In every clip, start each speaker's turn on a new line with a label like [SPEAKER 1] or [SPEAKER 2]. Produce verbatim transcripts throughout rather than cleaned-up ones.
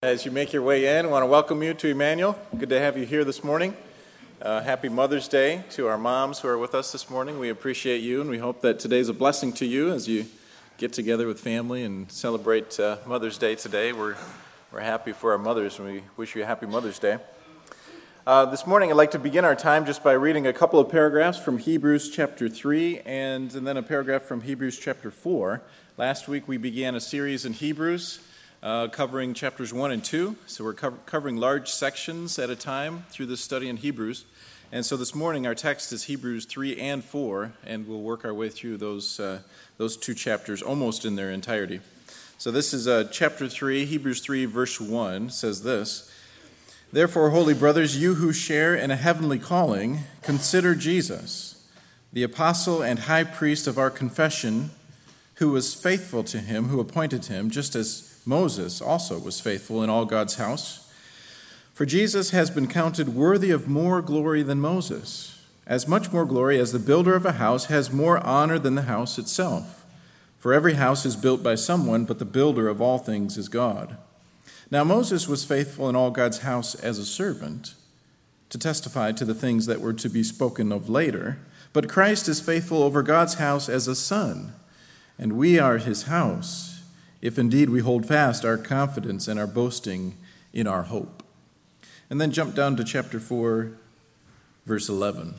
[SPEAKER 1] As you make your way in, I want to welcome you to Emmanuel. Good to have you here this morning. Uh, happy Mother's Day to our moms who are with us this morning. We appreciate you, and we hope that today's a blessing to you as you get together with family and celebrate uh, Mother's Day today. We're we're happy for our mothers, and we wish you a happy Mother's Day. Uh, this morning, I'd like to begin our time just by reading a couple of paragraphs from Hebrews chapter three, and, and then a paragraph from Hebrews chapter four. Last week, we began a series in Hebrews, Uh, covering chapters one and two, so we're co- covering large sections at a time through this study in Hebrews. And so this morning our text is Hebrews three and four, and we'll work our way through those uh, those two chapters almost in their entirety. So this is uh, chapter three, Hebrews three, verse one, says this: "Therefore, holy brothers, you who share in a heavenly calling, consider Jesus, the apostle and high priest of our confession, who was faithful to him who appointed him, just as Moses also was faithful in all God's house. For Jesus has been counted worthy of more glory than Moses, as much more glory as the builder of a house has more honor than the house itself. For every house is built by someone, but the builder of all things is God. Now Moses was faithful in all God's house as a servant, to testify to the things that were to be spoken of later, but Christ is faithful over God's house as a son, and we are his house, if indeed we hold fast our confidence and our boasting in our hope." And then jump down to chapter four, verse eleven.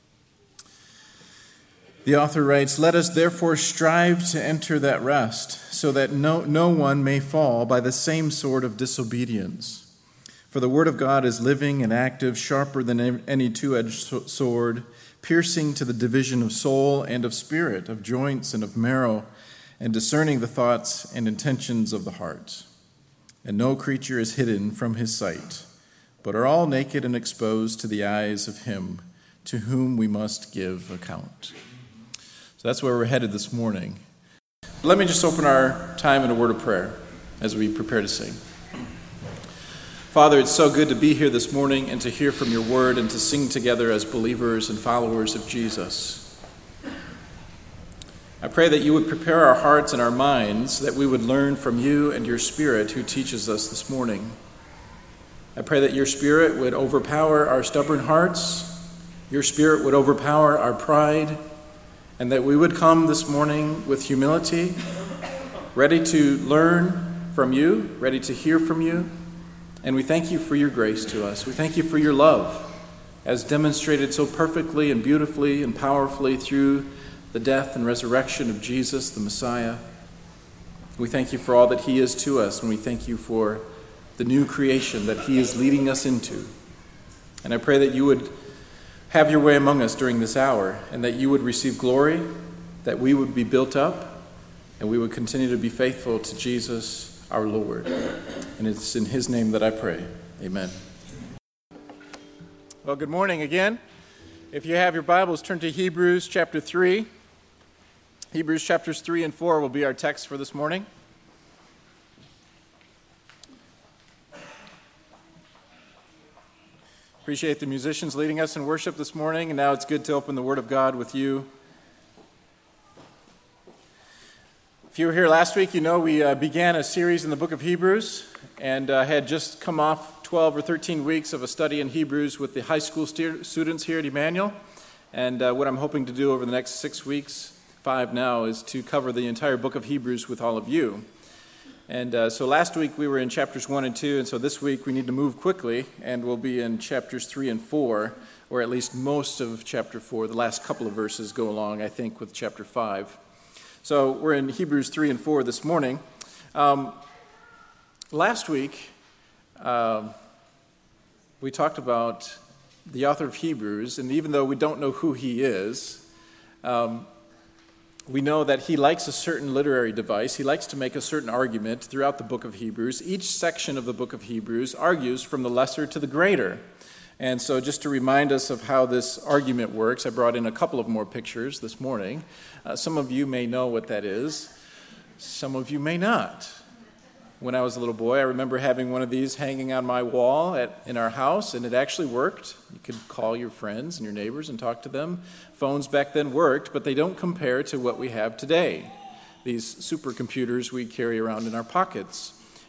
[SPEAKER 1] The author writes, "Let us therefore strive to enter that rest, so that no, no one may fall by the same sort of disobedience. For the word of God is living and active, sharper than any two-edged sword, piercing to the division of soul and of spirit, of joints and of marrow, and discerning the thoughts and intentions of the heart. And no creature is hidden from his sight, but are all naked and exposed to the eyes of him to whom we must give account." So that's where we're headed this morning. Let me just open our time in a word of prayer as we prepare to sing. Father, it's so good to be here this morning and to hear from your word and to sing together as believers and followers of Jesus. I pray that you would prepare our hearts and our minds, that we would learn from you and your Spirit who teaches us this morning. I pray that your Spirit would overpower our stubborn hearts, your Spirit would overpower our pride, and that we would come this morning with humility, ready to learn from you, ready to hear from you. And we thank you for your grace to us. We thank you for your love, as demonstrated so perfectly and beautifully and powerfully through the death and resurrection of Jesus, the Messiah. We thank you for all that he is to us, and we thank you for the new creation that he is leading us into. And I pray that you would have your way among us during this hour, and that you would receive glory, that we would be built up, and we would continue to be faithful to Jesus, our Lord. And it's in his name that I pray. Amen. Well, good morning again. If you have your Bibles, turn to Hebrews chapter three. Hebrews chapters three and four will be our text for this morning. Appreciate the musicians leading us in worship this morning, and now it's good to open the Word of God with you. If you were here last week, you know we uh, began a series in the book of Hebrews and uh, had just come off twelve or thirteen weeks of a study in Hebrews with the high school stu- students here at Emmanuel. And uh, what I'm hoping to do over the next six weeks, five now, is to cover the entire book of Hebrews with all of you. And uh, so last week we were in chapters one and two, and so this week we need to move quickly, and we'll be in chapters three and four, or at least most of chapter four. The last couple of verses go along, I think, with chapter five. So we're in Hebrews three and four this morning. Um, last week, uh, we talked about the author of Hebrews, and even though we don't know who he is, um, we know that he likes a certain literary device. He likes to make a certain argument throughout the book of Hebrews. Each section of the book of Hebrews argues from the lesser to the greater. And so just to remind us of how this argument works, I brought in a couple of more pictures this morning. Uh, some of you may know what that is. Some of you may not. When I was a little boy, I remember having one of these hanging on my wall at, in our house, and it actually worked. You could call your friends and your neighbors and talk to them. Phones back then worked, but they don't compare to what we have today, these supercomputers we carry around in our pockets.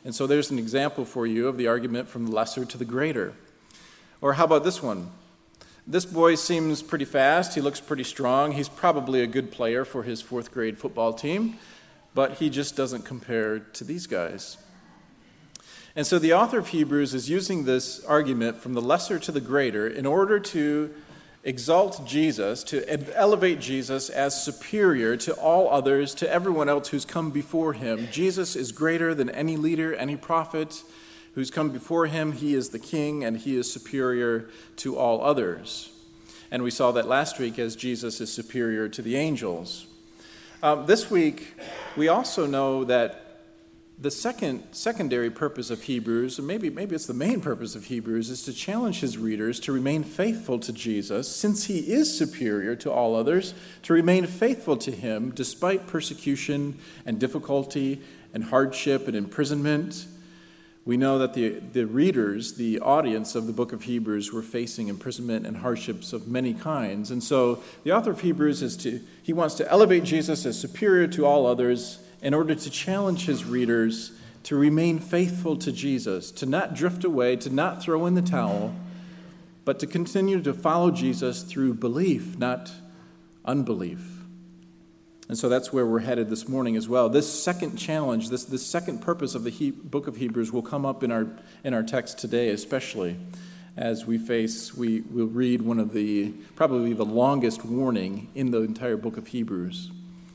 [SPEAKER 1] And so there's an example for you of the argument from the lesser to the greater. Or how about this one? This boy seems pretty fast. He looks pretty strong. He's probably a good player for his fourth grade football team, but he just doesn't compare to these guys. And so the author of Hebrews is using this argument from the lesser to the greater in order to exalt Jesus, to elevate Jesus as superior to all others, to everyone else who's come before him. Jesus is greater than any leader, any prophet who's come before him. He is the king, and he is superior to all others. And we saw that last week as Jesus is superior to the angels. Um, this week, we also know that the second secondary purpose of Hebrews, or maybe, maybe it's the main purpose of Hebrews, is to challenge his readers to remain faithful to Jesus, since he is superior to all others, to remain faithful to him despite persecution and difficulty and hardship and imprisonment. We know that the, the readers, the audience of the book of Hebrews, were facing imprisonment and hardships of many kinds. And so the author of Hebrews is to, he wants to elevate Jesus as superior to all others in order to challenge his readers to remain faithful to Jesus, to not drift away, to not throw in the towel, but to continue to follow Jesus through belief, not unbelief. And so that's where we're headed this morning as well. This second challenge, this, this second purpose of the he, book of Hebrews will come up in our in our text today, especially as we face, we will read one of the, probably the longest warning in the entire book of Hebrews.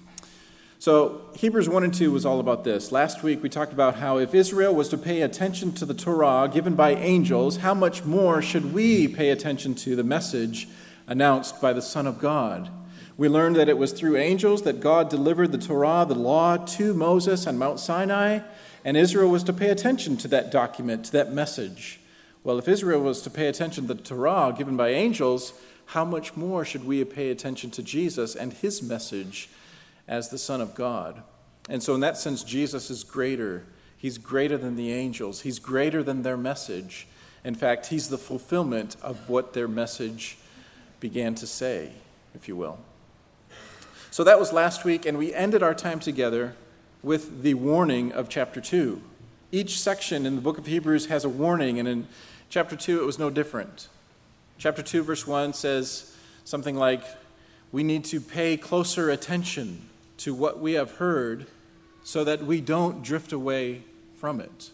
[SPEAKER 1] So Hebrews one and two was all about this. Last week we talked about how if Israel was to pay attention to the Torah given by angels, how much more should we pay attention to the message announced by the Son of God? We learned that it was through angels that God delivered the Torah, the law, to Moses on Mount Sinai, and Israel was to pay attention to that document, to that message. Well, if Israel was to pay attention to the Torah given by angels, how much more should we pay attention to Jesus and his message as the Son of God? And so in that sense, Jesus is greater. He's greater than the angels. He's greater than their message. In fact, he's the fulfillment of what their message began to say, if you will. So that was last week, and we ended our time together with the warning of chapter two. Each section in the book of Hebrews has a warning, and in chapter two it was no different. Chapter two, verse one says something like, we need to pay closer attention to what we have heard so that we don't drift away from it.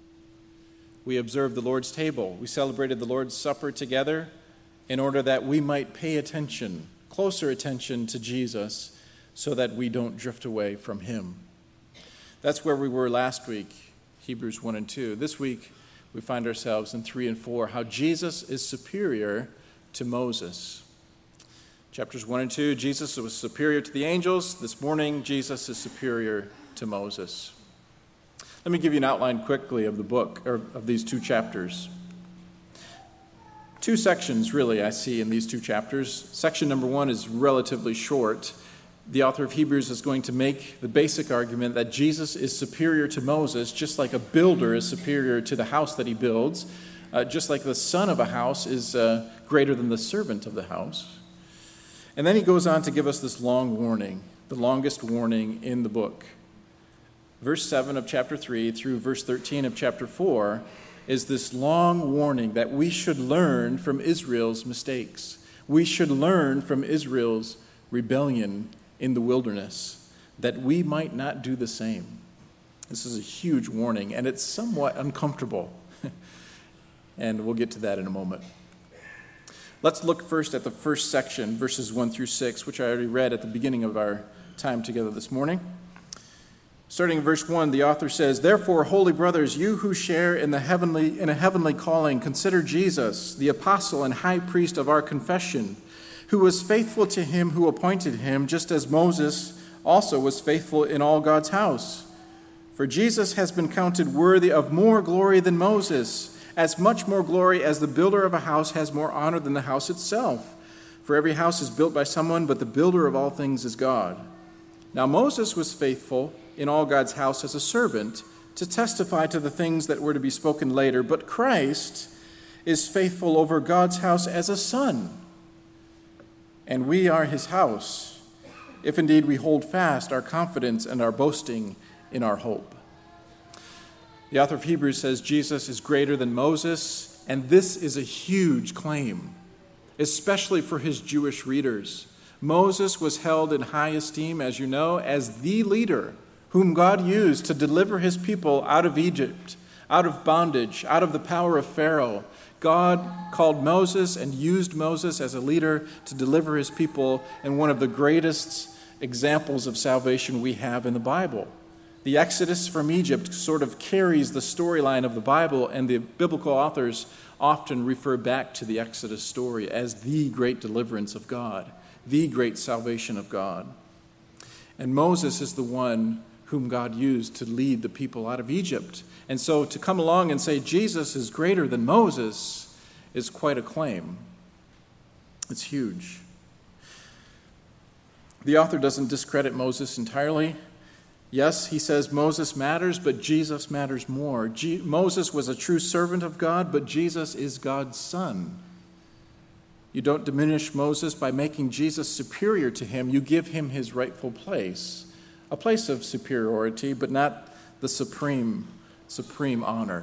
[SPEAKER 1] We observed the Lord's table. We celebrated the Lord's Supper together in order that we might pay attention, closer attention to Jesus so that we don't drift away from him. That's where we were last week, Hebrews one and two. This week, we find ourselves in three and four, how Jesus is superior to Moses. Chapters one and two, Jesus was superior to the angels. This morning, Jesus is superior to Moses. Let me give you an outline quickly of the book, or of these two chapters. Two sections, really, I see in these two chapters. Section number one is relatively short. The author of Hebrews is going to make the basic argument that Jesus is superior to Moses, just like a builder is superior to the house that he builds, uh, just like the son of a house is uh, greater than the servant of the house. And then he goes on to give us this long warning, the longest warning in the book. Verse seven of chapter three through verse thirteen of chapter four is this long warning that we should learn from Israel's mistakes. We should learn from Israel's rebellion in the wilderness, that we might not do the same. This is a huge warning, and it's somewhat uncomfortable. And we'll get to that in a moment. Let's look first at the first section, verses one through six, which I already read at the beginning of our time together this morning. Starting in verse one, the author says, "Therefore, holy brothers, you who share in the heavenly in a heavenly calling, consider Jesus, the apostle and high priest of our confession, who was faithful to him who appointed him, just as Moses also was faithful in all God's house. For Jesus has been counted worthy of more glory than Moses, as much more glory as the builder of a house has more honor than the house itself. For every house is built by someone, but the builder of all things is God. Now Moses was faithful in all God's house as a servant to testify to the things that were to be spoken later, but Christ is faithful over God's house as a son. And we are his house, if indeed we hold fast our confidence and our boasting in our hope." The author of Hebrews says Jesus is greater than Moses, and this is a huge claim, especially for his Jewish readers. Moses was held in high esteem, as you know, as the leader whom God used to deliver his people out of Egypt, out of bondage, out of the power of Pharaoh. God called Moses and used Moses as a leader to deliver his people in one of the greatest examples of salvation we have in the Bible. The Exodus from Egypt sort of carries the storyline of the Bible, and the biblical authors often refer back to the Exodus story as the great deliverance of God, the great salvation of God. And Moses is the one whom God used to lead the people out of Egypt. And so to come along and say Jesus is greater than Moses is quite a claim. It's huge. The author doesn't discredit Moses entirely. Yes, he says Moses matters, but Jesus matters more. Je- Moses was a true servant of God, but Jesus is God's son. You don't diminish Moses by making Jesus superior to him. You give him his rightful place, a place of superiority, but not the supreme, supreme honor.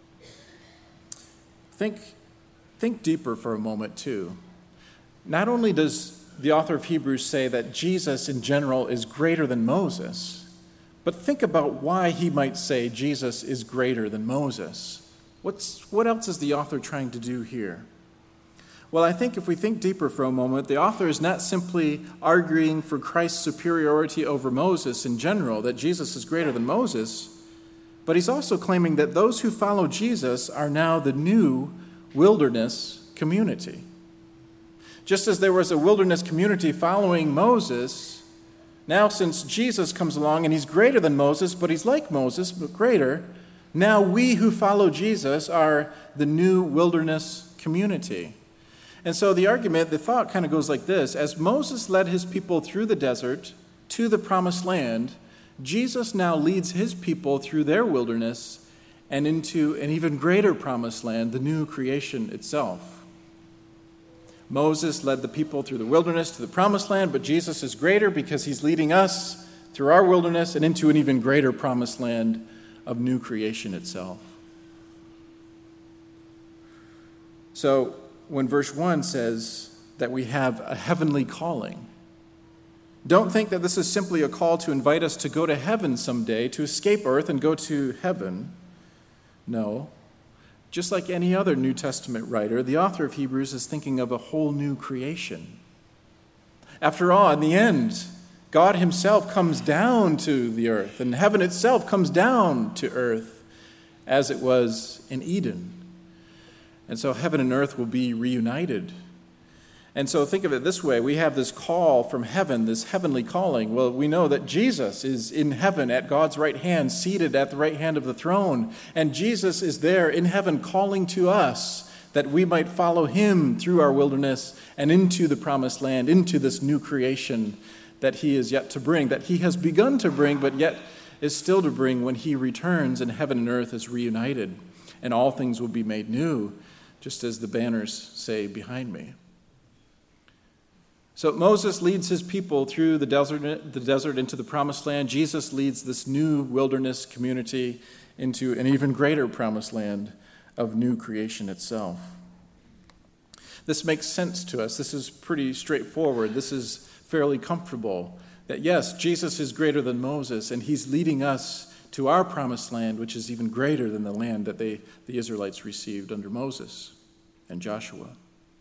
[SPEAKER 1] Think, think deeper for a moment, too. Not only does the author of Hebrews say that Jesus in general is greater than Moses, but think about why he might say Jesus is greater than Moses. What's, what else is the author trying to do here? Well, I think if we think deeper for a moment, the author is not simply arguing for Christ's superiority over Moses in general, that Jesus is greater than Moses, but he's also claiming that those who follow Jesus are now the new wilderness community. Just as there was a wilderness community following Moses, now since Jesus comes along and he's greater than Moses, but he's like Moses, but greater, now we who follow Jesus are the new wilderness community. And so the argument, the thought kind of goes like this. As Moses led his people through the desert to the promised land, Jesus now leads his people through their wilderness and into an even greater promised land, the new creation itself. Moses led the people through the wilderness to the promised land, but Jesus is greater because he's leading us through our wilderness and into an even greater promised land of new creation itself. So, when verse one says that we have a heavenly calling, don't think that this is simply a call to invite us to go to heaven someday, to escape earth and go to heaven. No. Just like any other New Testament writer, the author of Hebrews is thinking of a whole new creation. After all, in the end, God himself comes down to the earth, and heaven itself comes down to earth as it was in Eden. And so heaven and earth will be reunited. And so think of it this way. We have this call from heaven, this heavenly calling. Well, we know that Jesus is in heaven at God's right hand, seated at the right hand of the throne. And Jesus is there in heaven calling to us that we might follow him through our wilderness and into the promised land, into this new creation that he is yet to bring, that he has begun to bring, but yet is still to bring when he returns and heaven and earth is reunited and all things will be made new, just as the banners say behind me. So Moses leads his people through the desert, the desert into the promised land. Jesus leads this new wilderness community into an even greater promised land of new creation itself. This makes sense to us. This is pretty straightforward. This is fairly comfortable. That yes, Jesus is greater than Moses, and he's leading us to our promised land, which is even greater than the land that they, the Israelites received under Moses and Joshua.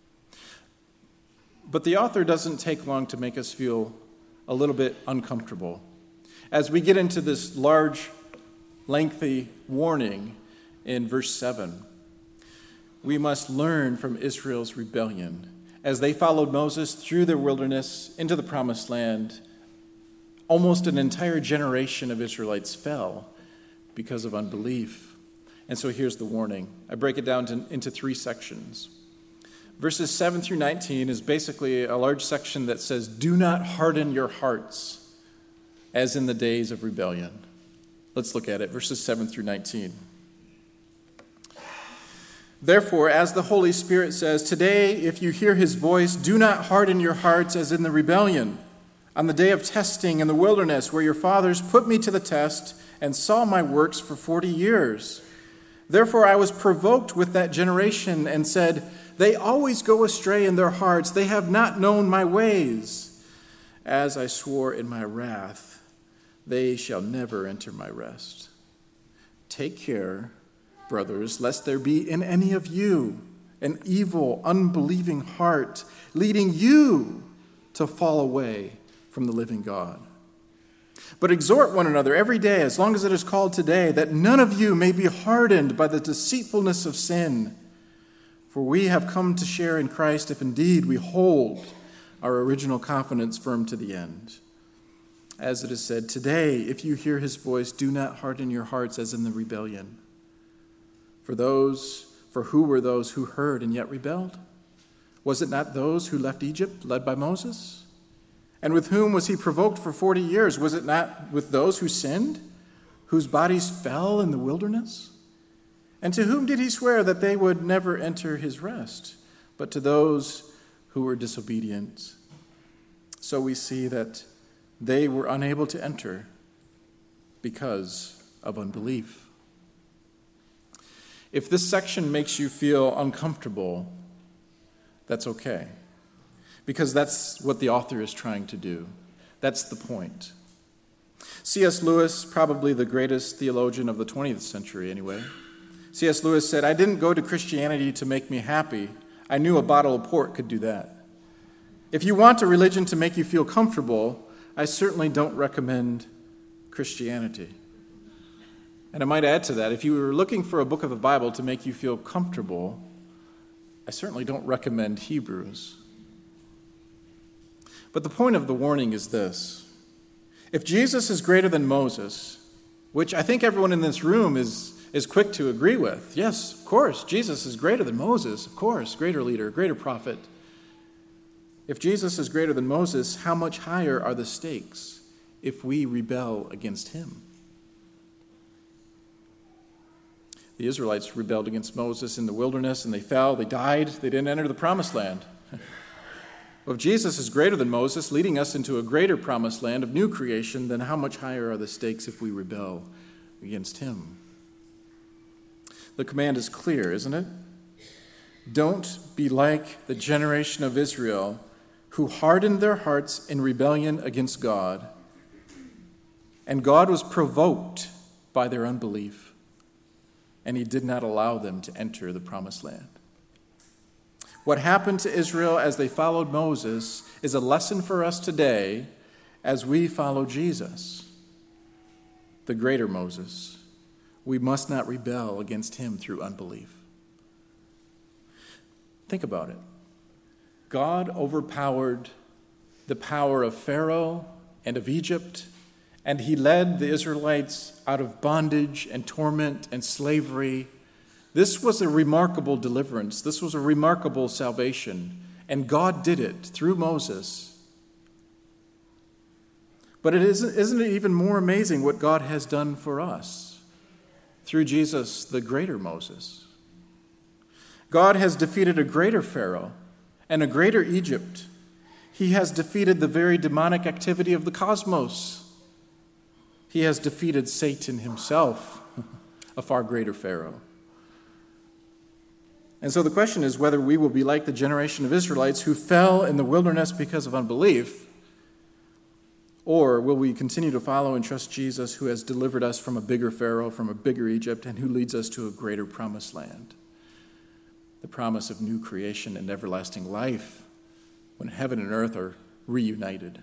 [SPEAKER 1] But the author doesn't take long to make us feel a little bit uncomfortable. As we get into this large, lengthy warning in verse seven, we must learn from Israel's rebellion. As they followed Moses through the wilderness into the promised land, almost an entire generation of Israelites fell because of unbelief. And so here's the warning. I break it down to, into three sections. Verses seven through nineteen is basically a large section that says, do not harden your hearts as in the days of rebellion. Let's look at it, verses seven through nineteen. Therefore, as the Holy Spirit says, today, if you hear his voice, do not harden your hearts as in the rebellion
[SPEAKER 2] on the day of testing in the wilderness, where your fathers put me to the test and saw my works for forty years. Therefore I was provoked with that generation and said, they always go astray in their hearts. They have not known my ways. As I swore in my wrath, they shall never enter my rest. Take care, brothers, lest there be in any of you an evil, unbelieving heart, leading you to fall away from the living God. But exhort one another every day, as long as it is called today, that none of you may be hardened by the deceitfulness of sin. For we have come to share in Christ if indeed we hold our original confidence firm to the end. As it is said, today, if you hear his voice, do not harden your hearts as in the rebellion. For those, for who were those who heard and yet rebelled? Was it not those who left Egypt, led by Moses? And with whom was he provoked for forty years? Was it not with those who sinned, whose bodies fell in the wilderness? And to whom did he swear that they would never enter his rest, but to those who were disobedient? So we see that they were unable to enter because of unbelief. If this section makes you feel uncomfortable, that's okay. Because that's what the author is trying to do. That's the point. C S Lewis, probably the greatest theologian of the twentieth century anyway. C S Lewis said, I didn't go to Christianity to make me happy. I knew a bottle of port could do that. If you want a religion to make you feel comfortable, I certainly don't recommend Christianity. And I might add to that, if you were looking for a book of the Bible to make you feel comfortable, I certainly don't recommend Hebrews. But the point of the warning is this. If Jesus is greater than Moses, which I think everyone in this room is, is quick to agree with, yes, of course, Jesus is greater than Moses, of course, greater leader, greater prophet. If Jesus is greater than Moses, how much higher are the stakes if we rebel against him? The Israelites rebelled against Moses in the wilderness, and they fell, they died, they didn't enter the promised land. Well, if Jesus is greater than Moses, leading us into a greater promised land of new creation, then how much higher are the stakes if we rebel against him? The command is clear, isn't it? Don't be like the generation of Israel who hardened their hearts in rebellion against God, and God was provoked by their unbelief, and he did not allow them to enter the promised land. What happened to Israel as they followed Moses is a lesson for us today as we follow Jesus, the greater Moses. We must not rebel against him through unbelief. Think about it. God overpowered the power of Pharaoh and of Egypt, and he led the Israelites out of bondage and torment and slavery. This was a remarkable deliverance. This was a remarkable salvation, and God did it through Moses. But it isn't, isn't it even more amazing what God has done for us through Jesus, the greater Moses? God has defeated a greater Pharaoh and a greater Egypt. He has defeated the very demonic activity of the cosmos. He has defeated Satan himself, a far greater Pharaoh. And so the question is whether we will be like the generation of Israelites who fell in the wilderness because of unbelief, or will we continue to follow and trust Jesus, who has delivered us from a bigger Pharaoh, from a bigger Egypt, and who leads us to a greater promised land, the promise of new creation and everlasting life when heaven and earth are reunited.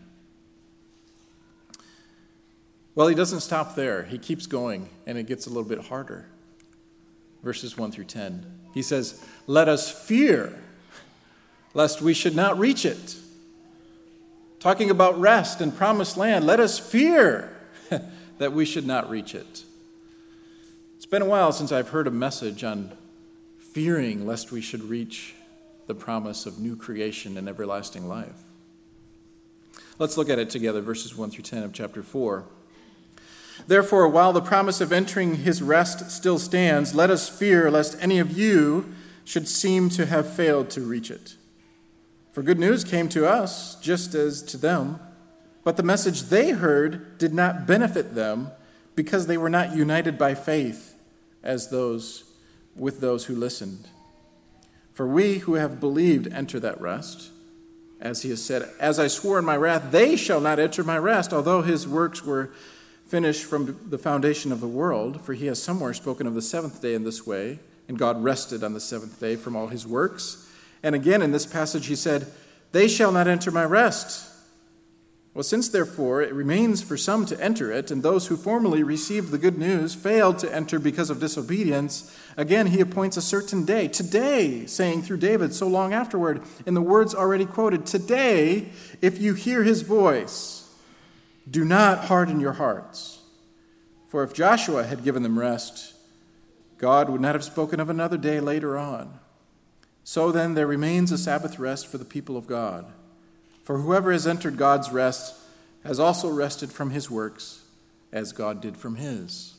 [SPEAKER 2] Well, he doesn't stop there. He keeps going, and it gets a little bit harder. Verses one through ten. He says, let us fear, lest we should not reach it. Talking about rest and promised land, let us fear that we should not reach it. It's been a while since I've heard a message on fearing lest we should reach the promise of new creation and everlasting life. Let's look at it together, verses one through ten of chapter four. Therefore, while the promise of entering his rest still stands, let us fear lest any of you should seem to have failed to reach it. For good news came to us, just as to them. But the message they heard did not benefit them because they were not united by faith as those with those who listened. For we who have believed enter that rest. As he has said, as I swore in my wrath, they shall not enter my rest, although his works were finished from the foundation of the world. For he has somewhere spoken of the seventh day in this way, and God rested on the seventh day from all his works. And again in this passage he said, they shall not enter my rest. Well, since therefore it remains for some to enter it, and those who formerly received the good news failed to enter because of disobedience, again he appoints a certain day, today, saying through David so long afterward, in the words already quoted, today, if you hear his voice, do not harden your hearts. For if Joshua had given them rest, God would not have spoken of another day later on. So then there remains a Sabbath rest for the people of God. For whoever has entered God's rest has also rested from his works, as God did from his.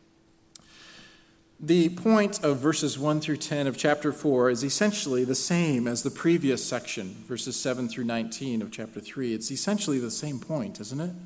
[SPEAKER 2] The point of verses one through ten of chapter four is essentially the same as the previous section, verses seven through nineteen of chapter three. It's essentially the same point, isn't it?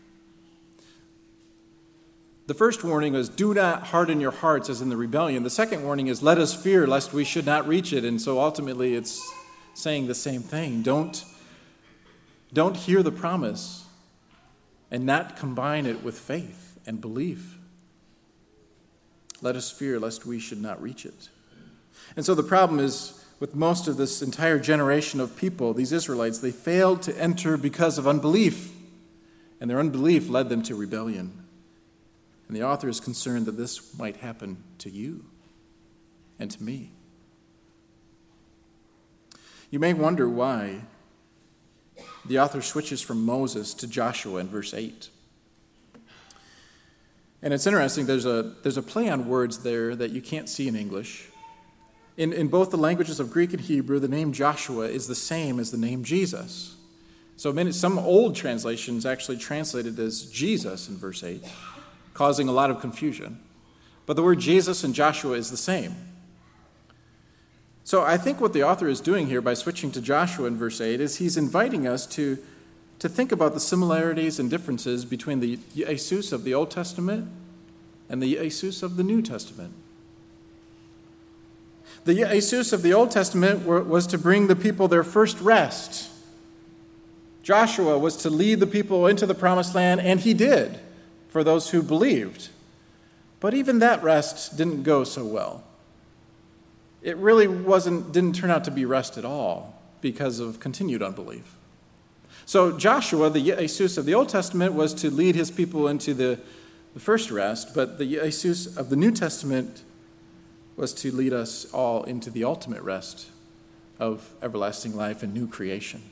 [SPEAKER 2] The first warning was, do not harden your hearts as in the rebellion. The second warning is, let us fear lest we should not reach it. And so ultimately it's saying the same thing. Don't Don't hear the promise and not combine it with faith and belief. Let us fear lest we should not reach it. And so the problem is with most of this entire generation of people, these Israelites, they failed to enter because of unbelief. And their unbelief led them to rebellion. And the author is concerned that this might happen to you and to me. You may wonder why the author switches from Moses to Joshua in verse eight. And it's interesting, there's a there's a play on words there that you can't see in English. In, in both the languages of Greek and Hebrew, the name Joshua is the same as the name Jesus. So many, some old translations actually translated as Jesus in verse eight, causing a lot of confusion. But the word Jesus and Joshua is the same. So I think what the author is doing here by switching to Joshua in verse eight is he's inviting us to, to think about the similarities and differences between the Jesus of the Old Testament and the Jesus of the New Testament. The Jesus of the Old Testament was to bring the people their first rest. Joshua was to lead the people into the promised land, and he did for those who believed. But even that rest didn't go so well. It really wasn't, didn't turn out to be rest at all because of continued unbelief. So Joshua, the Jesus of the Old Testament, was to lead his people into the, the first rest, but the Jesus of the New Testament was to lead us all into the ultimate rest of everlasting life and new creation.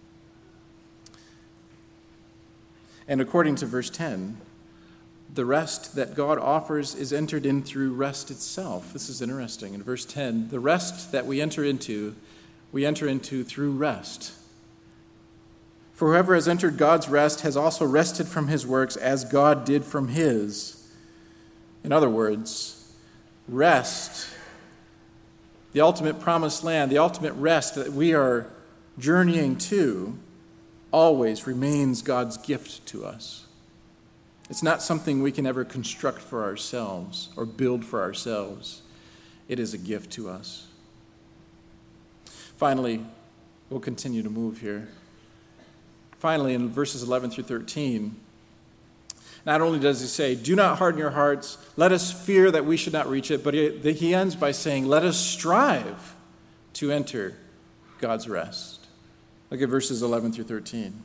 [SPEAKER 2] And according to verse ten, the rest that God offers is entered in through rest itself. This is interesting. In verse ten, the rest that we enter into, we enter into through rest. For whoever has entered God's rest has also rested from his works as God did from his. In other words, rest, the ultimate promised land, the ultimate rest that we are journeying to, always remains God's gift to us. It's not something we can ever construct for ourselves or build for ourselves. It is a gift to us. Finally, we'll continue to move here. Finally, in verses eleven through thirteen, not only does he say, do not harden your hearts, let us fear that we should not reach it, but he, he ends by saying, let us strive to enter God's rest. Look at verses eleven through thirteen.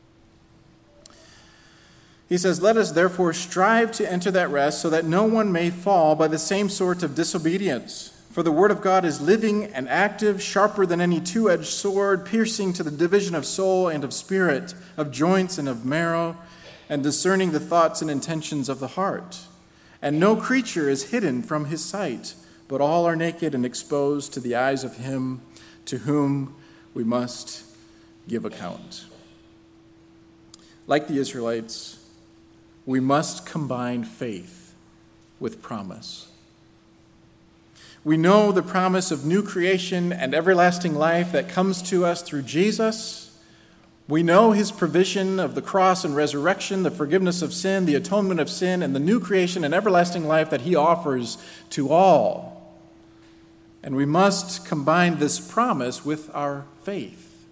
[SPEAKER 2] He says, let us therefore strive to enter that rest so that no one may fall by the same sort of disobedience. For the word of God is living and active, sharper than any two-edged sword, piercing to the division of soul and of spirit, of joints and of marrow, and discerning the thoughts and intentions of the heart. And no creature is hidden from his sight, but all are naked and exposed to the eyes of him to whom we must give account. Like the Israelites, we must combine faith with promise. We know the promise of new creation and everlasting life that comes to us through Jesus We know his provision of the cross and resurrection, the forgiveness of sin, the atonement of sin, and the new creation and everlasting life that he offers to all. And we must combine this promise with our faith.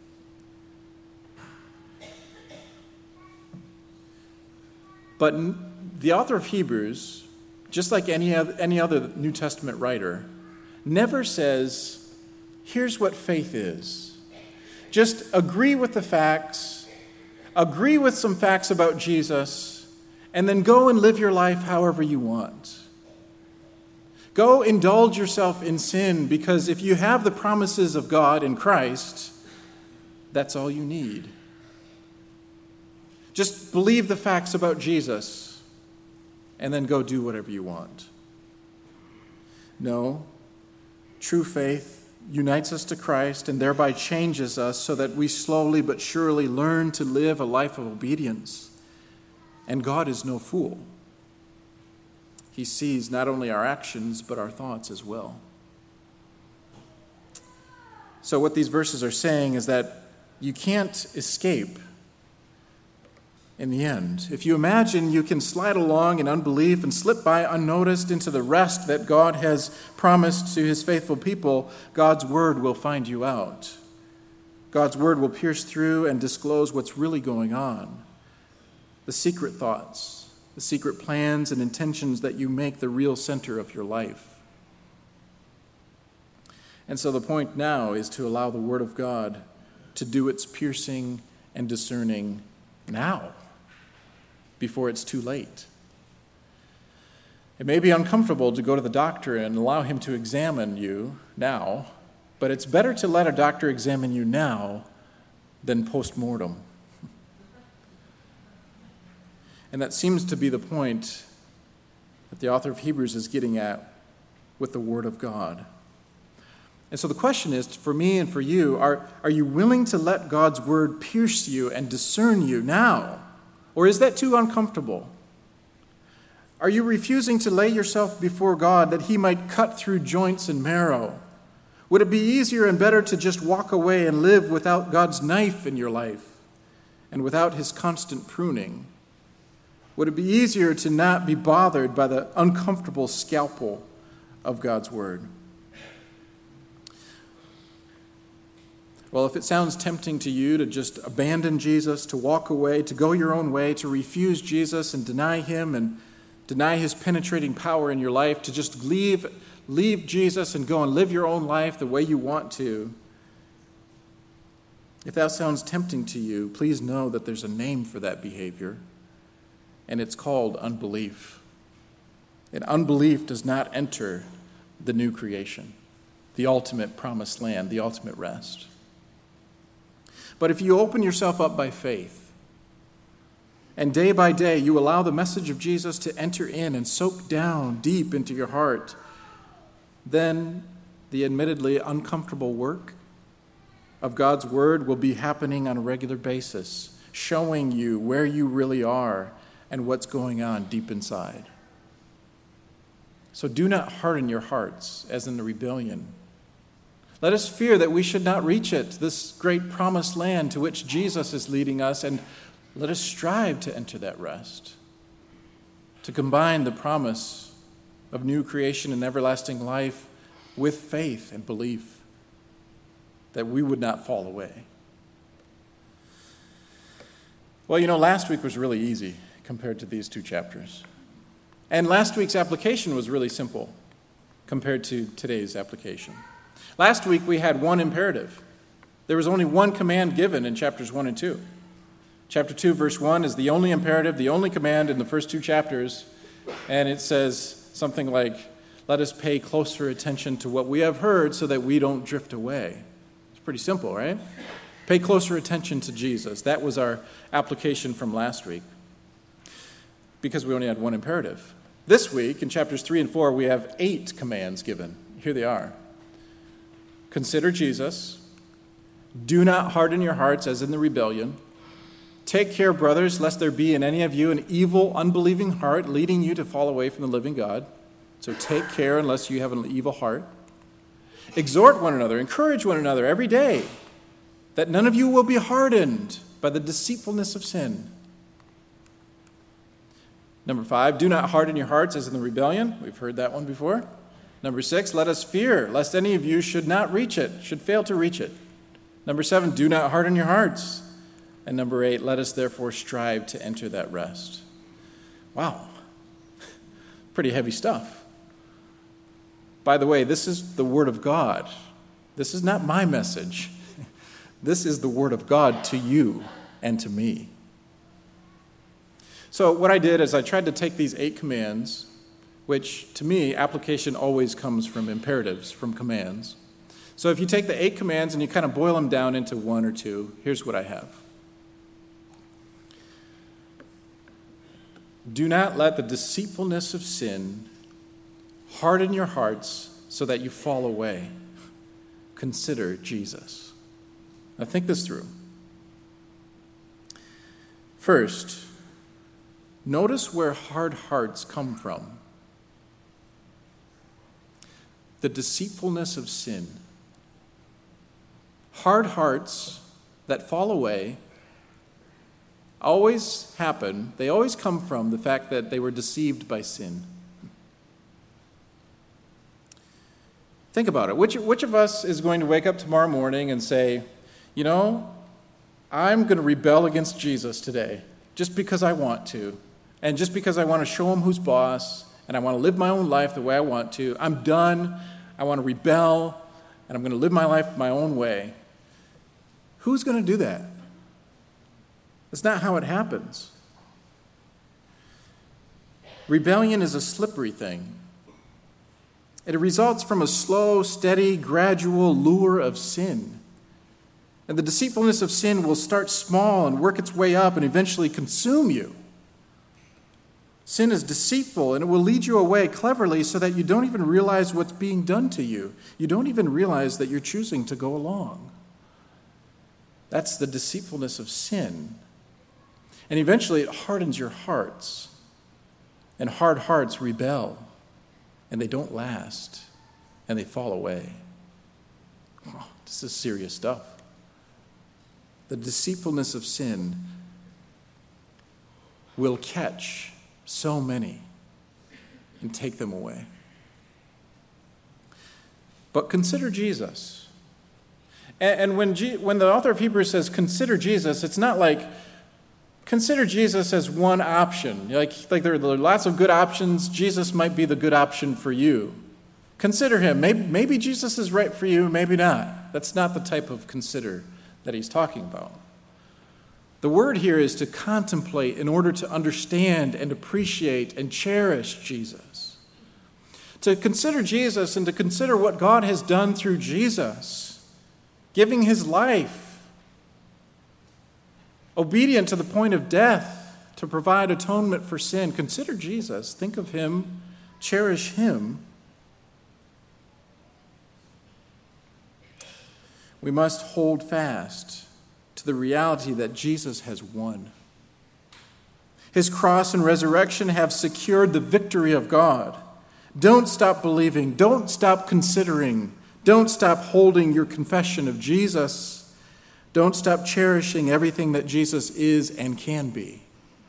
[SPEAKER 2] But the author of Hebrews, just like any other, any other New Testament writer, never says, here's what faith is. Just agree with the facts, agree with some facts about Jesus, and then go and live your life however you want. Go indulge yourself in sin, because if you have the promises of God in Christ, that's all you need. Just believe the facts about Jesus, and then go do whatever you want. No, true faith unites us to Christ and thereby changes us so that we slowly but surely learn to live a life of obedience. And God is no fool. He sees not only our actions, but our thoughts as well. So what these verses are saying is that you can't escape in the end. If you imagine you can slide along in unbelief and slip by unnoticed into the rest that God has promised to his faithful people, God's word will find you out. God's word will pierce through and disclose what's really going on. The secret thoughts, the secret plans and intentions that you make the real center of your life. And so the point now is to allow the word of God to do its piercing and discerning now, before it's too late. It may be uncomfortable to go to the doctor and allow him to examine you now, but it's better to let a doctor examine you now than post-mortem. And that seems to be the point that the author of Hebrews is getting at with the Word of God. And so the question is, for me and for you, are, are you willing to let God's Word pierce you and discern you now? Or is that too uncomfortable? Are you refusing to lay yourself before God that he might cut through joints and marrow? Would it be easier and better to just walk away and live without God's knife in your life and without his constant pruning? Would it be easier to not be bothered by the uncomfortable scalpel of God's word? Well, if it sounds tempting to you to just abandon Jesus, to walk away, to go your own way, to refuse Jesus and deny him and deny his penetrating power in your life, to just leave, leave Jesus and go and live your own life the way you want to, if that sounds tempting to you, please know that there's a name for that behavior, and it's called unbelief. And unbelief does not enter the new creation, the ultimate promised land, the ultimate rest. But if you open yourself up by faith, and day by day you allow the message of Jesus to enter in and soak down deep into your heart, then the admittedly uncomfortable work of God's word will be happening on a regular basis, showing you where you really are and what's going on deep inside. So do not harden your hearts as in the rebellion. Let us fear that we should not reach it, this great promised land to which Jesus is leading us, and let us strive to enter that rest, to combine the promise of new creation and everlasting life with faith and belief that we would not fall away. Well, you know, last week was really easy compared to these two chapters. And last week's application was really simple compared to today's application. Last week we had one imperative. There was only one command given in chapters one and two. Chapter two, verse one is the only imperative, the only command in the first two chapters, and it says something like, let us pay closer attention to what we have heard so that we don't drift away. It's pretty simple, right? Pay closer attention to Jesus. That was our application from last week, because we only had one imperative. This week, in chapters three and four, we have eight commands given. Here they are. Consider Jesus. Do not harden your hearts as in the rebellion. Take care, brothers, lest there be in any of you an evil, unbelieving heart leading you to fall away from the living God. So take care unless you have an evil heart. Exhort one another, encourage one another every day, that none of you will be hardened by the deceitfulness of sin. Number five, do not harden your hearts as in the rebellion. We've heard that one before. Number six, let us fear, lest any of you should not reach it, should fail to reach it. Number seven, do not harden your hearts. And number eight, let us therefore strive to enter that rest. Wow. Pretty heavy stuff. By the way, this is the Word of God. This is not my message. This is the Word of God to you and to me. So what I did is I tried to take these eight commands, which to me, application always comes from imperatives, from commands. So if you take the eight commands and you kind of boil them down into one or two, here's what I have. Do not let the deceitfulness of sin harden your hearts so that you fall away. Consider Jesus. Now think this through. First, notice where hard hearts come from. The deceitfulness of sin. Hard hearts that fall away always happen, they always come from the fact that they were deceived by sin. Think about it. Which, which of us is going to wake up tomorrow morning and say, you know, I'm going to rebel against Jesus today just because I want to, and just because I want to show him who's boss, and I want to live my own life the way I want to. I'm done. I want to rebel, and I'm going to live my life my own way. Who's going to do that? That's not how it happens. Rebellion is a slippery thing. It results from a slow, steady, gradual lure of sin. And the deceitfulness of sin will start small and work its way up and eventually consume you. Sin is deceitful, and it will lead you away cleverly so that you don't even realize what's being done to you. You don't even realize that you're choosing to go along. That's the deceitfulness of sin. And eventually it hardens your hearts. And hard hearts rebel. And they don't last. And they fall away. Oh, this is serious stuff. The deceitfulness of sin will catch so many and take them away. But consider Jesus. And, and when, G, when the author of Hebrews says consider Jesus, it's not like consider Jesus as one option. Like, like there are lots of good options. Jesus might be the good option for you. Consider him. Maybe, maybe Jesus is right for you, maybe not. That's not the type of consider that he's talking about. The word here is to contemplate in order to understand and appreciate and cherish Jesus. To consider Jesus and to consider what God has done through Jesus, giving his life, obedient to the point of death to provide atonement for sin. Consider Jesus. Think of him. Cherish him. We must hold fast to the reality that Jesus has won. His cross and resurrection have secured the victory of God. Don't stop believing. Don't stop considering. Don't stop holding your confession of Jesus. Don't stop cherishing everything that Jesus is and can be.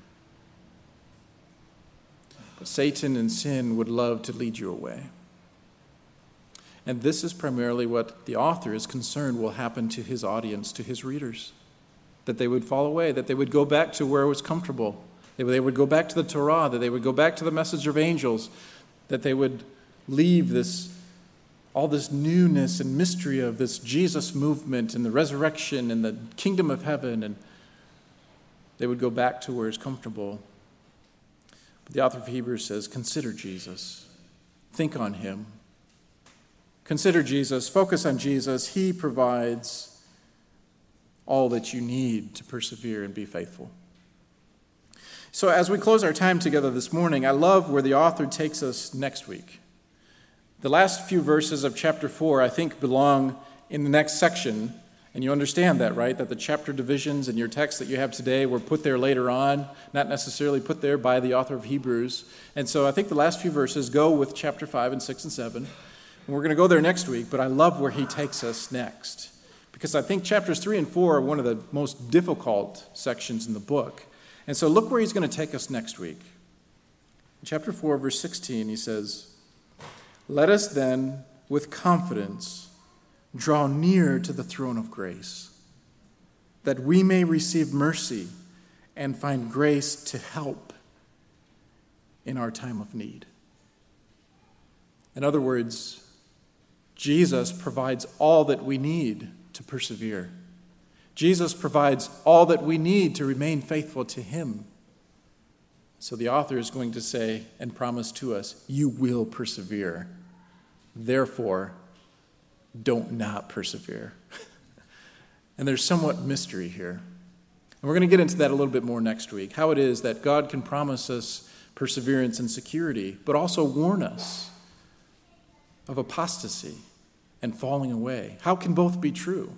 [SPEAKER 2] But Satan and sin would love to lead you away. And this is primarily what the author is concerned will happen to his audience, to his readers. That they would fall away, that they would go back to where it was comfortable. They would, they would go back to the Torah, that they would go back to the message of angels, that they would leave this, all this newness and mystery of this Jesus movement and the resurrection and the kingdom of heaven, and they would go back to where it's comfortable. But the author of Hebrews says, consider Jesus. Think on him. Consider Jesus. Focus on Jesus. He provides all that you need to persevere and be faithful. So as we close our time together this morning, I love where the author takes us next week. The last few verses of chapter four, I think, belong in the next section. And you understand that, right? That the chapter divisions in your text that you have today were put there later on, not necessarily put there by the author of Hebrews. And so I think the last few verses go with chapter five and six and seven. And we're going to go there next week, but I love where he takes us next. because I think chapters three and four are one of the most difficult sections in the book. And so look where he's going to take us next week. In chapter four, verse sixteen, he says, "Let us then, with confidence, draw near to the throne of grace, that we may receive mercy and find grace to help in our time of need." In other words, Jesus provides all that we need to persevere. Jesus provides all that we need to remain faithful to him. So the author is going to say and promise to us, you will persevere. Therefore, don't not persevere. And there's somewhat mystery here. And we're going to get into that a little bit more next week, how it is that God can promise us perseverance and security, but also warn us of apostasy and falling away. How can both be true?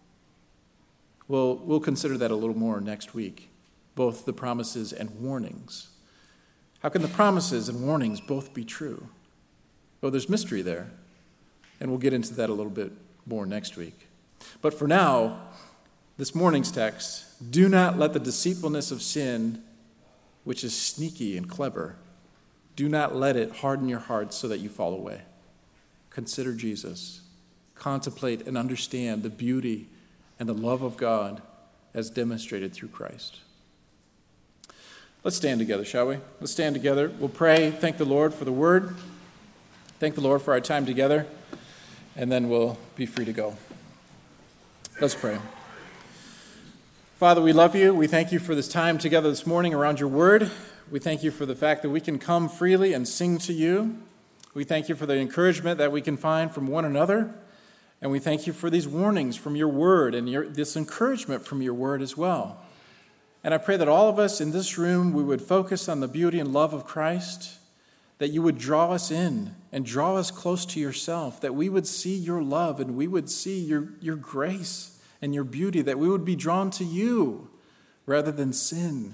[SPEAKER 2] Well, we'll consider that a little more next week, both the promises and warnings. How can the promises and warnings both be true? Well, there's mystery there, and we'll get into that a little bit more next week. But for now, this morning's text, do not let the deceitfulness of sin, which is sneaky and clever, do not let it harden your hearts so that you fall away. Consider Jesus. Contemplate and understand the beauty and the love of God as demonstrated through Christ. Let's stand together, shall we? Let's stand together. We'll pray, thank the Lord for the word. Thank the Lord for our time together, and then we'll be free to go. Let's pray. Father, we love you. We thank you for this time together this morning around your word. We thank you for the fact that we can come freely and sing to you. We thank you for the encouragement that we can find from one another. And we thank you for these warnings from your word and your, this encouragement from your word as well. And I pray that all of us in this room, we would focus on the beauty and love of Christ, that you would draw us in and draw us close to yourself, that we would see your love and we would see your, your grace and your beauty, that we would be drawn to you rather than sin.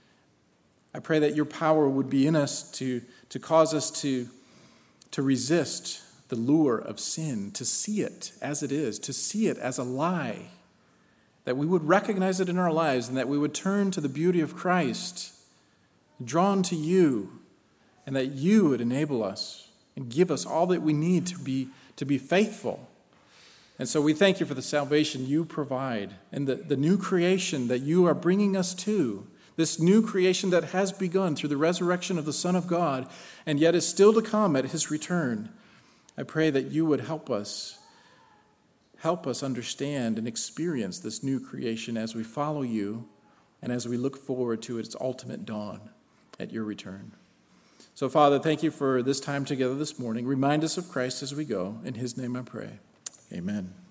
[SPEAKER 2] I pray that your power would be in us to, to cause us to, to resist the lure of sin, to see it as it is, to see it as a lie, that we would recognize it in our lives and that we would turn to the beauty of Christ, drawn to you, and that you would enable us and give us all that we need to be, to be faithful. And so we thank you for the salvation you provide and the, the new creation that you are bringing us to, this new creation that has begun through the resurrection of the Son of God and yet is still to come at his return. I pray that you would help us, help us understand and experience this new creation as we follow you and as we look forward to its ultimate dawn at your return. So, Father, thank you for this time together this morning. Remind us of Christ as we go. In his name I pray. Amen.